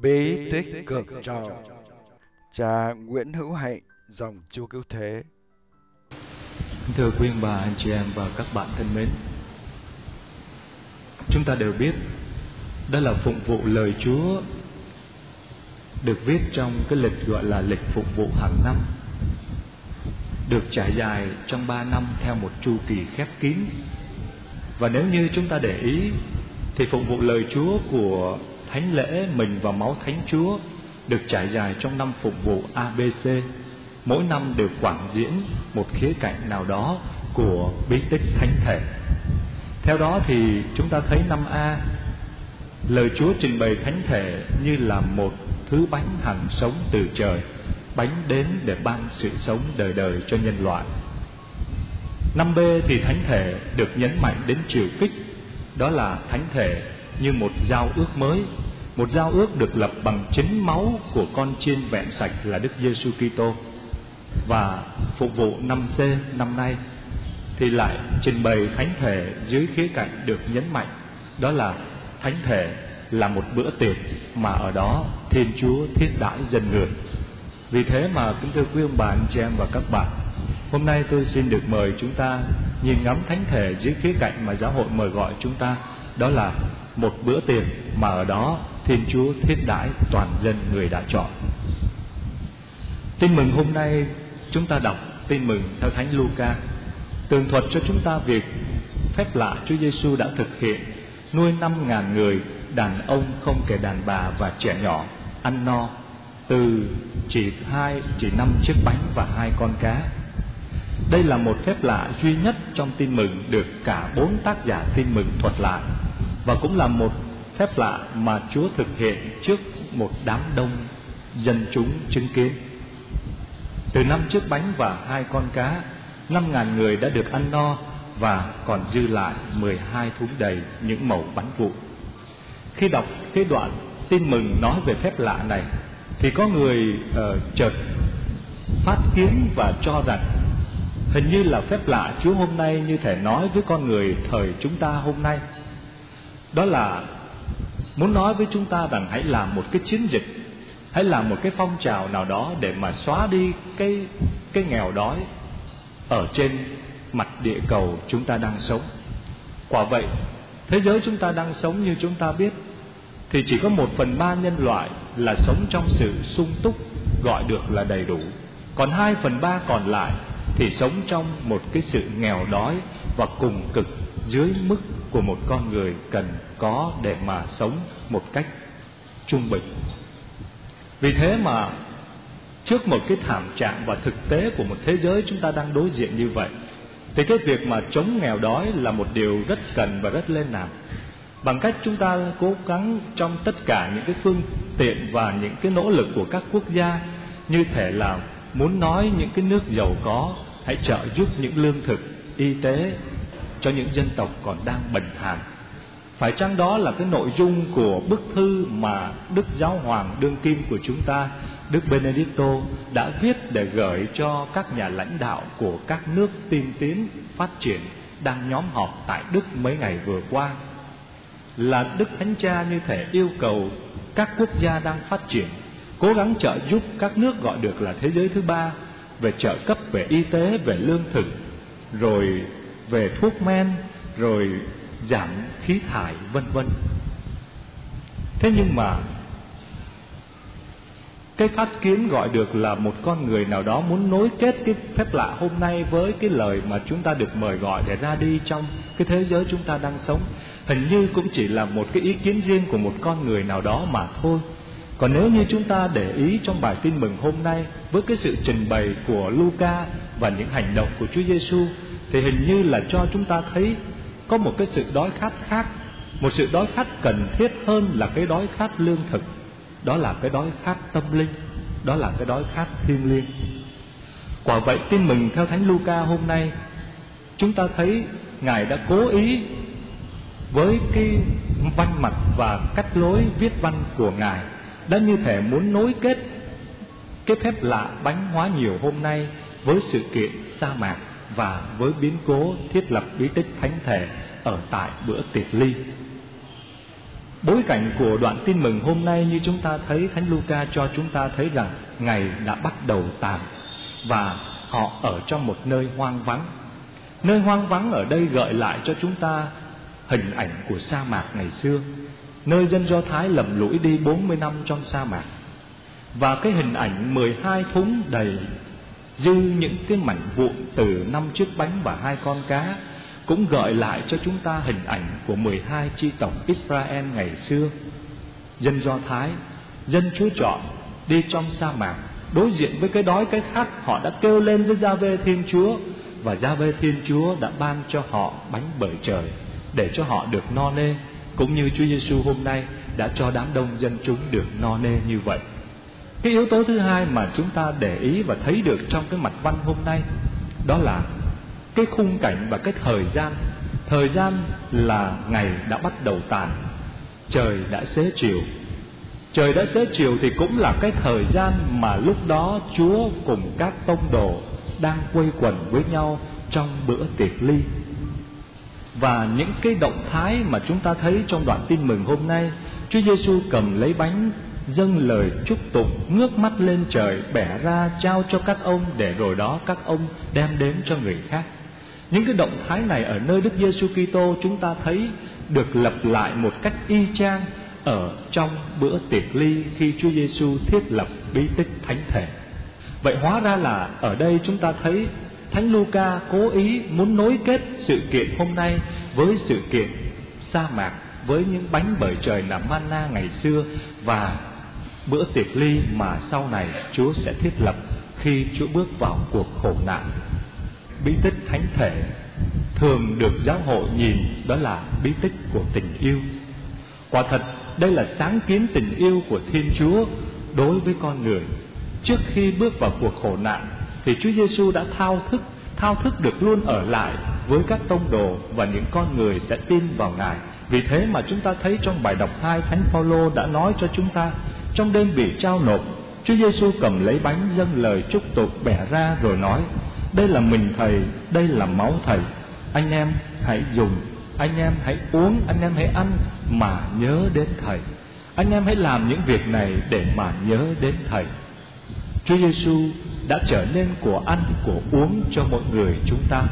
Bí tích cực trò. Cha Nguyễn Hữu Hạnh, dòng Chúa Cứu Thế. Thưa quý ông bà, anh chị em và các bạn thân mến, chúng ta đều biết đó là phụng vụ lời Chúa được viết trong cái lịch gọi là lịch phụng vụ hàng năm, được trải dài trong 3 năm theo một chu kỳ khép kín. Và nếu như chúng ta để ý thì phụng vụ lời Chúa của thánh lễ Mình và Máu Thánh Chúa được trải dài trong năm phụng vụ ABC. Mỗi năm đều quảng diễn một khía cạnh nào đó của bí tích thánh thể. Theo đó thì chúng ta thấy năm A, lời Chúa trình bày thánh thể như là một thứ bánh hằng sống từ trời, bánh đến để ban sự sống đời đời cho nhân loại. Năm B thì thánh thể được nhấn mạnh đến chiều kích, đó là thánh thể như một giao ước mới, một giao ước được lập bằng chính máu của con chiên vẹn sạch là Đức Giêsu Kitô. Và phục vụ năm C năm nay thì lại trình bày thánh thể dưới khía cạnh được nhấn mạnh, đó là thánh thể là một bữa tiệc mà ở đó Thiên Chúa thiết đãi dân người. Vì thế mà kính thưa quý ông bà, anh chị em và các bạn, hôm nay tôi xin được mời chúng ta nhìn ngắm thánh thể dưới khía cạnh mà giáo hội mời gọi chúng ta, đó là một bữa tiệc mà ở đó Thiên Chúa thiết đãi toàn dân người đã chọn. Tin mừng hôm nay chúng ta đọc tin mừng theo Thánh Luca, tường thuật cho chúng ta việc phép lạ Chúa Giêsu đã thực hiện nuôi 5.000 người, đàn ông không kể đàn bà và trẻ nhỏ, ăn no từ chỉ 5 chiếc bánh và 2 con cá. Đây là một phép lạ duy nhất trong tin mừng được cả 4 tác giả tin mừng thuật lại, và cũng là một phép lạ mà Chúa thực hiện trước một đám đông dân chúng chứng kiến. Từ 5 chiếc bánh và 2 con cá, 5.000 người đã được ăn no và còn dư lại 12 thúng đầy những mẩu bánh vụn. Khi đọc cái đoạn tin mừng nói về phép lạ này thì có người chợt phát kiến và cho rằng hình như là phép lạ Chúa hôm nay như thể nói với con người thời chúng ta hôm nay, đó là muốn nói với chúng ta rằng hãy làm một cái chiến dịch, hãy làm một cái phong trào nào đó để mà xóa đi cái nghèo đói ở trên mặt địa cầu chúng ta đang sống. Quả vậy, thế giới chúng ta đang sống như chúng ta biết thì chỉ có 1/3 nhân loại là sống trong sự sung túc, gọi được là đầy đủ. Còn 2/3 còn lại thì sống trong một cái sự nghèo đói và cùng cực dưới mức của một con người cần có để mà sống một cách trung bình. Vì thế mà trước một cái thảm trạng và thực tế của một thế giới chúng ta đang đối diện như vậy, thì cái việc mà chống nghèo đói là một điều rất cần và rất lên làm. Bằng cách chúng ta cố gắng trong tất cả những cái phương tiện và những cái nỗ lực của các quốc gia, như thể là muốn nói những cái nước giàu có hãy trợ giúp những lương thực, y tế cho những dân tộc còn đang bệnh hàn. Phải chăng đó là cái nội dung của bức thư mà Đức Giáo Hoàng đương kim của chúng ta, Đức Benedicto đã viết để gửi cho các nhà lãnh đạo của các nước tiên tiến phát triển đang nhóm họp tại Đức mấy ngày vừa qua? Là Đức Thánh Cha như thể yêu cầu các quốc gia đang phát triển cố gắng trợ giúp các nước gọi được là thế giới thứ ba về trợ cấp về y tế, về lương thực, rồi về thuốc men, rồi giảm khí thải vân vân. Thế nhưng mà cái phát kiến gọi được là một con người nào đó muốn nối kết cái phép lạ hôm nay với cái lời mà chúng ta được mời gọi để ra đi trong cái thế giới chúng ta đang sống, hình như cũng chỉ là một cái ý kiến riêng của một con người nào đó mà thôi. Còn nếu như chúng ta để ý trong bài tin mừng hôm nay với cái sự trình bày của Luca và những hành động của Chúa Giêsu, thì hình như là cho chúng ta thấy có một cái sự đói khát khác, một sự đói khát cần thiết hơn là cái đói khát lương thực. Đó là cái đói khát tâm linh, đó là cái đói khát thiêng liêng. Quả vậy, tin mừng theo Thánh Luca hôm nay, chúng ta thấy Ngài đã cố ý với cái văn mặt và cách lối viết văn của Ngài, đã như thể muốn nối kết cái phép lạ bánh hóa nhiều hôm nay với sự kiện sa mạc và với biến cố thiết lập bí tích thánh thể ở tại bữa tiệc ly. Bối cảnh của đoạn tin mừng hôm nay như chúng ta thấy, Thánh Luca cho chúng ta thấy rằng ngày đã bắt đầu tàn và họ ở trong một nơi hoang vắng. Nơi hoang vắng ở đây gợi lại cho chúng ta hình ảnh của sa mạc ngày xưa, nơi dân Do Thái lầm lũi đi 40 năm trong sa mạc. Và cái hình ảnh 12 thúng đầy dư những cái mảnh vụn từ 5 chiếc bánh và 2 con cá cũng gợi lại cho chúng ta hình ảnh của 12 chi tộc Israel ngày xưa. Dân Do Thái, dân Chúa chọn, đi trong sa mạc, đối diện với cái đói cái khát, họ đã kêu lên với Gia-vê Thiên Chúa, và Gia-vê Thiên Chúa đã ban cho họ bánh bởi trời để cho họ được no nê, cũng như Chúa Giêsu hôm nay đã cho đám đông dân chúng được no nê như vậy. Cái yếu tố thứ hai mà chúng ta để ý và thấy được trong cái mạch văn hôm nay, đó là cái khung cảnh và cái thời gian. Thời gian là ngày đã bắt đầu tàn, trời đã xế chiều. Trời đã xế chiều thì cũng là cái thời gian mà lúc đó Chúa cùng các tông đồ đang quây quần với nhau trong bữa tiệc ly. Và những cái động thái mà chúng ta thấy trong đoạn tin mừng hôm nay, Chúa Giêsu cầm lấy bánh, dâng lời chúc tụng, ngước mắt lên trời, bẻ ra trao cho các ông, để rồi đó các ông đem đến cho người khác. Những cái động thái này ở nơi Đức Giêsu Kitô chúng ta thấy được lặp lại một cách y chang ở trong bữa tiệc ly khi Chúa Giêsu thiết lập bí tích thánh thể. Vậy hóa ra là ở đây chúng ta thấy Thánh Luca cố ý muốn nối kết sự kiện hôm nay với sự kiện sa mạc, với những bánh bởi trời là manna ngày xưa, và bữa tiệc ly mà sau này Chúa sẽ thiết lập khi Chúa bước vào cuộc khổ nạn. Bí tích thánh thể thường được giáo hội nhìn đó là bí tích của tình yêu. Quả thật đây là sáng kiến tình yêu của Thiên Chúa đối với con người. Trước khi bước vào cuộc khổ nạn thì Chúa Giêsu đã thao thức được luôn ở lại với các tông đồ và những con người sẽ tin vào Ngài. Vì thế mà chúng ta thấy trong bài đọc 2, Thánh Phaolô đã nói cho chúng ta, trong đêm bị trao nộp, Chúa Giêsu cầm lấy bánh, dâng lời chúc tụng, bẻ ra rồi nói: đây là mình Thầy, đây là máu Thầy, anh em hãy dùng, anh em hãy uống, anh em hãy ăn mà nhớ đến Thầy. Anh em hãy làm những việc này để mà nhớ đến Thầy. Chúa Giêsu đã trở nên của ăn, của uống cho mọi người chúng ta,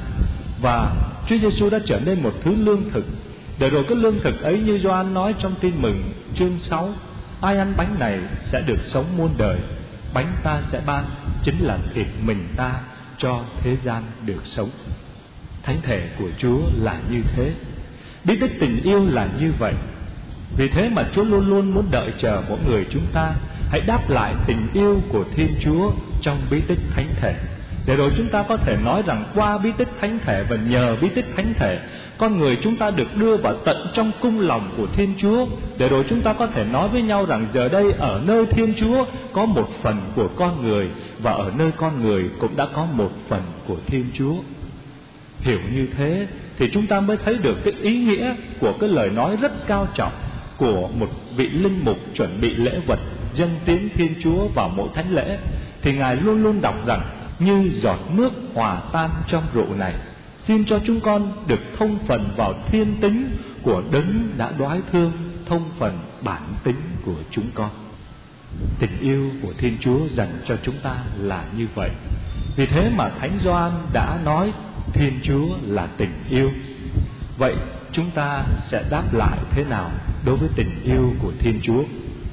và Chúa Giêsu đã trở nên một thứ lương thực. Để rồi cái lương thực ấy như Gioan nói trong tin mừng chương 6: ai ăn bánh này sẽ được sống muôn đời. Bánh ta sẽ ban chính là thịt mình ta cho thế gian được sống. Thánh thể của Chúa là như thế, bí tích tình yêu là như vậy. Vì thế mà Chúa luôn luôn muốn đợi chờ mỗi người chúng ta hãy đáp lại tình yêu của Thiên Chúa trong bí tích thánh thể, để rồi chúng ta có thể nói rằng qua bí tích thánh thể và nhờ bí tích thánh thể, con người chúng ta được đưa vào tận trong cung lòng của Thiên Chúa, để rồi chúng ta có thể nói với nhau rằng giờ đây ở nơi Thiên Chúa có một phần của con người, và ở nơi con người cũng đã có một phần của Thiên Chúa. Hiểu như thế thì chúng ta mới thấy được cái ý nghĩa của cái lời nói rất cao trọng của một vị linh mục chuẩn bị lễ vật dâng tiến Thiên Chúa vào mỗi thánh lễ. Thì Ngài luôn luôn đọc rằng: như giọt nước hòa tan trong rượu này, xin cho chúng con được thông phần vào thiên tính của Đấng đã đoái thương, thông phần bản tính của chúng con. Tình yêu của Thiên Chúa dành cho chúng ta là như vậy. Vì thế mà Thánh Gioan đã nói Thiên Chúa là tình yêu. Vậy chúng ta sẽ đáp lại thế nào đối với tình yêu của Thiên Chúa?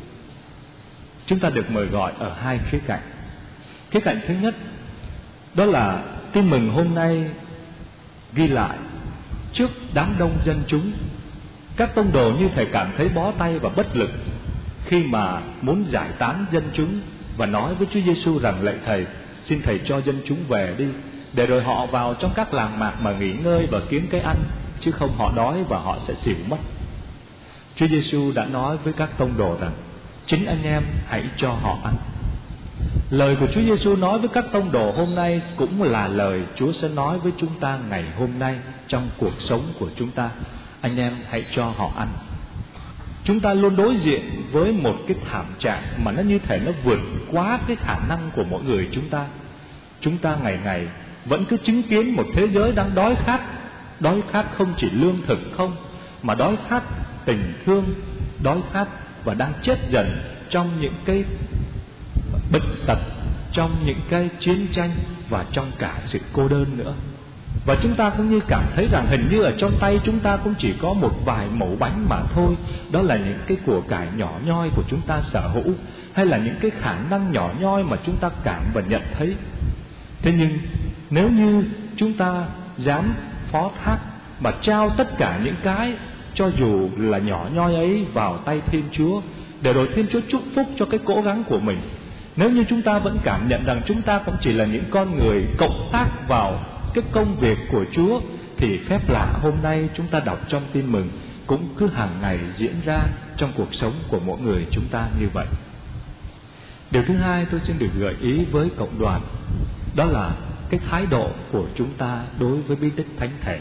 Chúng ta được mời gọi ở hai khía cạnh. Khía cạnh thứ nhất, đó là tin mừng hôm nay ghi lại trước đám đông dân chúng, các tông đồ như thể cảm thấy bó tay và bất lực khi mà muốn giải tán dân chúng và nói với Chúa Giêsu rằng: lạy Thầy, xin Thầy cho dân chúng về đi, để rồi họ vào trong các làng mạc mà nghỉ ngơi và kiếm cái ăn, chứ không họ đói và họ sẽ xỉu mất. Chúa Giêsu đã nói với các tông đồ rằng: chính anh em hãy cho họ ăn. Lời của Chúa Giêsu nói với các tông đồ hôm nay cũng là lời Chúa sẽ nói với chúng ta ngày hôm nay trong cuộc sống của chúng ta. Anh em hãy cho họ ăn. Chúng ta luôn đối diện với một cái thảm trạng mà nó như thể nó vượt quá cái khả năng của mỗi người chúng ta. Chúng ta ngày ngày vẫn cứ chứng kiến một thế giới đang đói khát không chỉ lương thực không, mà đói khát tình thương, đói khát và đang chết dần trong những cái bệnh tật, trong những cái chiến tranh và trong cả sự cô đơn nữa. Và chúng ta cũng như cảm thấy rằng hình như ở trong tay chúng ta cũng chỉ có một vài mẩu bánh mà thôi. Đó là những cái của cải nhỏ nhoi của chúng ta sở hữu, hay là những cái khả năng nhỏ nhoi mà chúng ta cảm và nhận thấy. Thế nhưng nếu như chúng ta dám phó thác mà trao tất cả những cái cho dù là nhỏ nhoi ấy vào tay Thiên Chúa, để rồi Thiên Chúa chúc phúc cho cái cố gắng của mình. Nếu như chúng ta vẫn cảm nhận rằng chúng ta cũng chỉ là những con người cộng tác vào cái công việc của Chúa, thì phép lạ hôm nay chúng ta đọc trong Tin Mừng cũng cứ hàng ngày diễn ra trong cuộc sống của mỗi người chúng ta như vậy. Điều thứ hai tôi xin được gợi ý với cộng đoàn, đó là cái thái độ của chúng ta đối với bí tích thánh thể.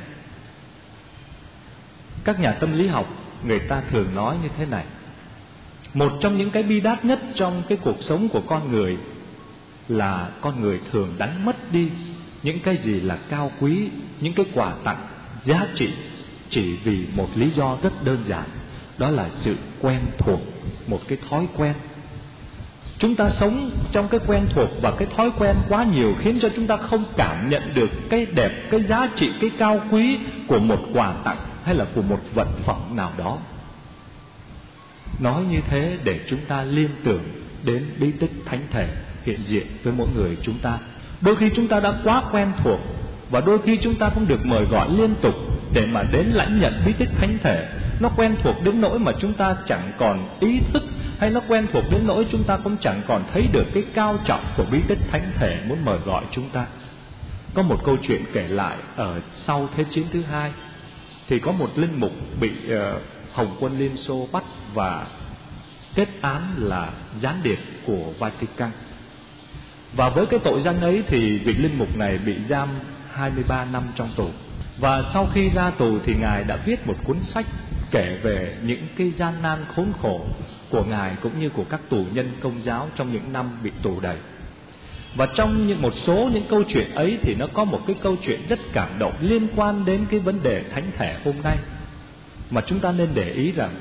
Các nhà tâm lý học người ta thường nói như thế này: một trong những cái bi đát nhất trong cái cuộc sống của con người là con người thường đánh mất đi những cái gì là cao quý, những cái quà tặng giá trị, chỉ vì một lý do rất đơn giản, đó là sự quen thuộc, một cái thói quen. Chúng ta sống trong cái quen thuộc và cái thói quen quá nhiều, khiến cho chúng ta không cảm nhận được cái đẹp, cái giá trị, cái cao quý của một quà tặng hay là của một vật phẩm nào đó. Nói như thế để chúng ta liên tưởng đến bí tích thánh thể hiện diện với mỗi người chúng ta. Đôi khi chúng ta đã quá quen thuộc, và đôi khi chúng ta cũng được mời gọi liên tục để mà đến lãnh nhận bí tích thánh thể. Nó quen thuộc đến nỗi mà chúng ta chẳng còn ý thức, hay nó quen thuộc đến nỗi chúng ta cũng chẳng còn thấy được cái cao trọng của bí tích thánh thể muốn mời gọi chúng ta. Có một câu chuyện kể lại ở sau Thế chiến thứ hai, thì có một linh mục bị Hồng quân Liên Xô bắt và kết án là gián điệp của Vatican. Và với cái tội danh ấy thì vị linh mục này bị giam 23 năm trong tù. Và sau khi ra tù thì Ngài đã viết một cuốn sách kể về những cái gian nan khốn khổ của Ngài cũng như của các tù nhân Công giáo trong những năm bị tù đầy. Và trong một số những câu chuyện ấy thì nó có một cái câu chuyện rất cảm động liên quan đến cái vấn đề thánh thể hôm nay, mà chúng ta nên để ý rằng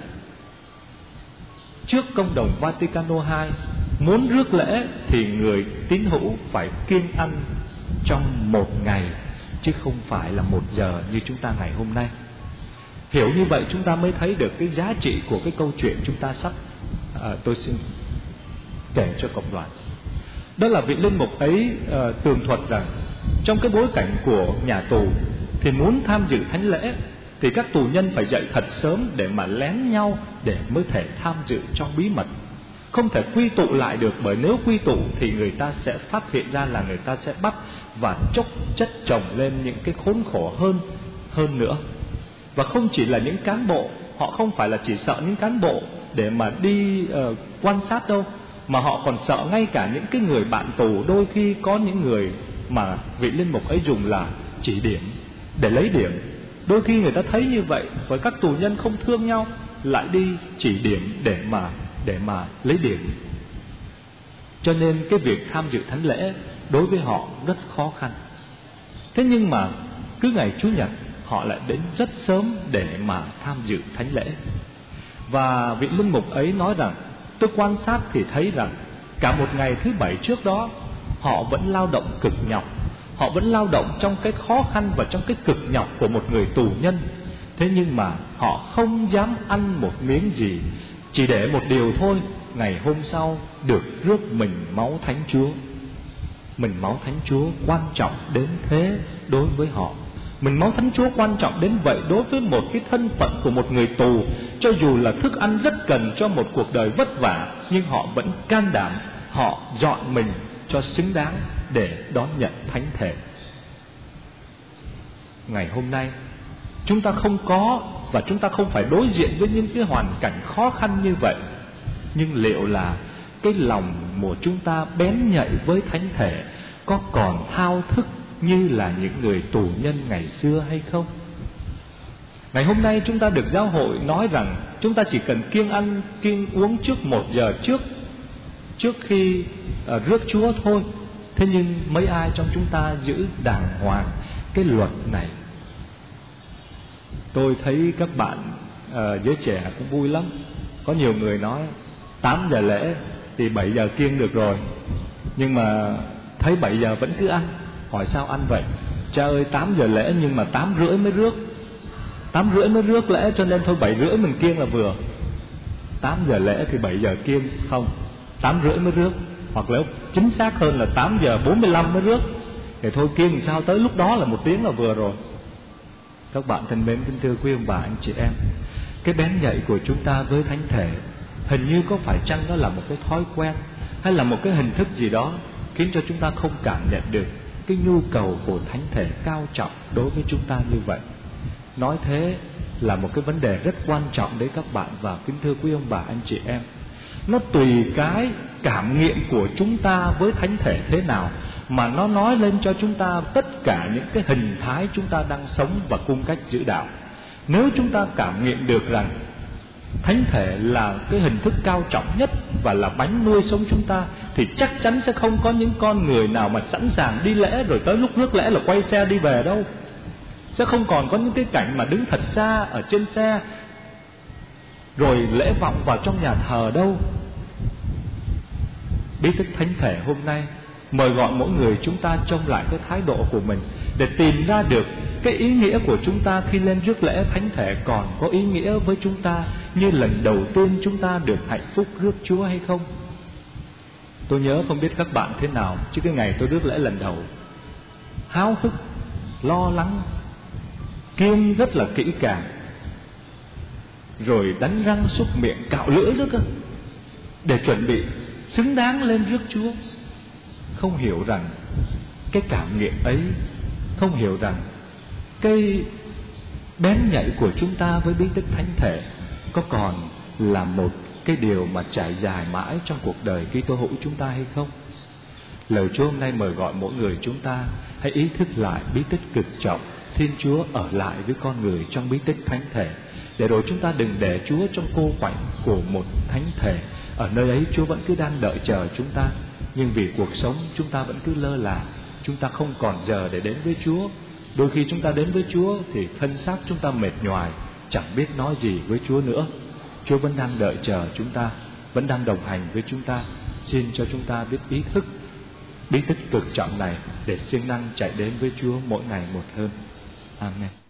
trước công đồng Vaticano II, muốn rước lễ thì người tín hữu phải kiêng ăn trong một ngày, chứ không phải là 1 giờ như chúng ta ngày hôm nay. Hiểu như vậy chúng ta mới thấy được cái giá trị của cái câu chuyện chúng ta sắp tôi xin kể cho cộng đoàn. Đó là vị linh mục ấy tường thuật rằng trong cái bối cảnh của nhà tù thì muốn tham dự thánh lễ thì các tù nhân phải dậy thật sớm để mà lén nhau để mới thể tham dự trong bí mật. Không thể quy tụ lại được, bởi nếu quy tụ thì người ta sẽ phát hiện ra là người ta sẽ bắt và chốc chất chồng lên những cái khốn khổ hơn nữa. Và không chỉ là những cán bộ, họ không phải là chỉ sợ những cán bộ để mà đi quan sát đâu, mà họ còn sợ ngay cả những cái người bạn tù. Đôi khi có những người mà vị linh mục ấy dùng là chỉ điểm để lấy điểm. Đôi khi người ta thấy như vậy, với các tù nhân không thương nhau, lại đi chỉ điểm để mà lấy điểm. Cho nên cái việc tham dự thánh lễ đối với họ rất khó khăn. Thế nhưng mà cứ ngày Chủ nhật họ lại đến rất sớm để mà tham dự thánh lễ. Và vị linh mục ấy nói rằng tôi quan sát thì thấy rằng cả một ngày thứ Bảy trước đó họ vẫn lao động cực nhọc. Họ vẫn lao động trong cái khó khăn và trong cái cực nhọc của một người tù nhân. Thế nhưng mà họ không dám ăn một miếng gì, chỉ để một điều thôi: ngày hôm sau được rước mình máu Thánh Chúa. Mình máu Thánh Chúa quan trọng đến thế đối với họ. Mình máu Thánh Chúa quan trọng đến vậy đối với một cái thân phận của một người tù. Cho dù là thức ăn rất cần cho một cuộc đời vất vả, nhưng họ vẫn can đảm, họ dọn mình cho xứng đáng để đón nhận thánh thể. Ngày hôm nay chúng ta không có, và chúng ta không phải đối diện với những cái hoàn cảnh khó khăn như vậy. Nhưng liệu là cái lòng của chúng ta bén nhạy với thánh thể có còn thao thức như là những người tù nhân ngày xưa hay không? Ngày hôm nay chúng ta được giáo hội nói rằng chúng ta chỉ cần kiêng ăn, kiêng uống trước 1 giờ trước khi rước Chúa thôi. Thế nhưng mấy ai trong chúng ta giữ đàng hoàng cái luật này? Tôi thấy các bạn giới trẻ cũng vui lắm. Có nhiều người nói 8 giờ lễ thì 7 giờ kiêng được rồi, nhưng mà thấy 7 giờ vẫn cứ ăn. Hỏi sao ăn vậy? Cha ơi, 8 giờ lễ nhưng mà 8 rưỡi mới rước. 8 rưỡi mới rước lễ, cho nên thôi 7 rưỡi mình kiêng là vừa. 8 giờ lễ thì 7 giờ kiêng? Không, 8 rưỡi mới rước. Hoặc là chính xác hơn là 8 giờ 45 mới rước. Thì thôi kiêng sao tới lúc đó là 1 tiếng là vừa rồi. Các bạn thân mến, kính thưa quý ông bà anh chị em, cái bén nhạy của chúng ta với thánh thể hình như có phải chăng nó là một cái thói quen, hay là một cái hình thức gì đó khiến cho chúng ta không cảm nhận được cái nhu cầu của thánh thể cao trọng đối với chúng ta như vậy. Nói thế là một cái vấn đề rất quan trọng đấy các bạn và kính thưa quý ông bà anh chị em. Nó tùy cái cảm nghiệm của chúng ta với thánh thể thế nào mà nó nói lên cho chúng ta tất cả những cái hình thái chúng ta đang sống và cung cách giữ đạo. Nếu chúng ta cảm nghiệm được rằng thánh thể là cái hình thức cao trọng nhất và là bánh nuôi sống chúng ta, thì chắc chắn sẽ không có những con người nào mà sẵn sàng đi lễ rồi tới lúc rước lễ là quay xe đi về đâu. Sẽ không còn có những cái cảnh mà đứng thật xa ở trên xe rồi lễ vọng vào trong nhà thờ đâu. Bí tích thánh thể hôm nay mời gọi mỗi người chúng ta trông lại cái thái độ của mình để tìm ra được cái ý nghĩa của chúng ta khi lên rước lễ thánh thể còn có ý nghĩa với chúng ta như lần đầu tiên chúng ta được hạnh phúc rước Chúa hay không. Tôi nhớ không biết các bạn thế nào, chứ cái ngày tôi rước lễ lần đầu, háo hức, lo lắng, kiêng rất là kỹ càng, rồi đánh răng súc miệng cạo lưỡi nữa cơ, để chuẩn bị xứng đáng lên rước Chúa. Không hiểu rằng cái cảm nghiệm ấy, không hiểu rằng cái bén nhạy của chúng ta với bí tích thánh thể có còn là một cái điều mà trải dài mãi trong cuộc đời Kitô hữu chúng ta hay không. Lời Chúa hôm nay mời gọi mỗi người chúng ta hãy ý thức lại bí tích cực trọng Thiên Chúa ở lại với con người trong bí tích thánh thể, để rồi chúng ta đừng để Chúa trong cô quạnh của một thánh thể. Ở nơi ấy Chúa vẫn cứ đang đợi chờ chúng ta, nhưng vì cuộc sống chúng ta vẫn cứ lơ là, chúng ta không còn giờ để đến với Chúa. Đôi khi chúng ta đến với Chúa thì thân xác chúng ta mệt nhoài, chẳng biết nói gì với Chúa nữa. Chúa vẫn đang đợi chờ chúng ta, vẫn đang đồng hành với chúng ta. Xin cho chúng ta biết ý thức bí tích cực trọng này để siêng năng chạy đến với Chúa mỗi ngày một hơn. Amen.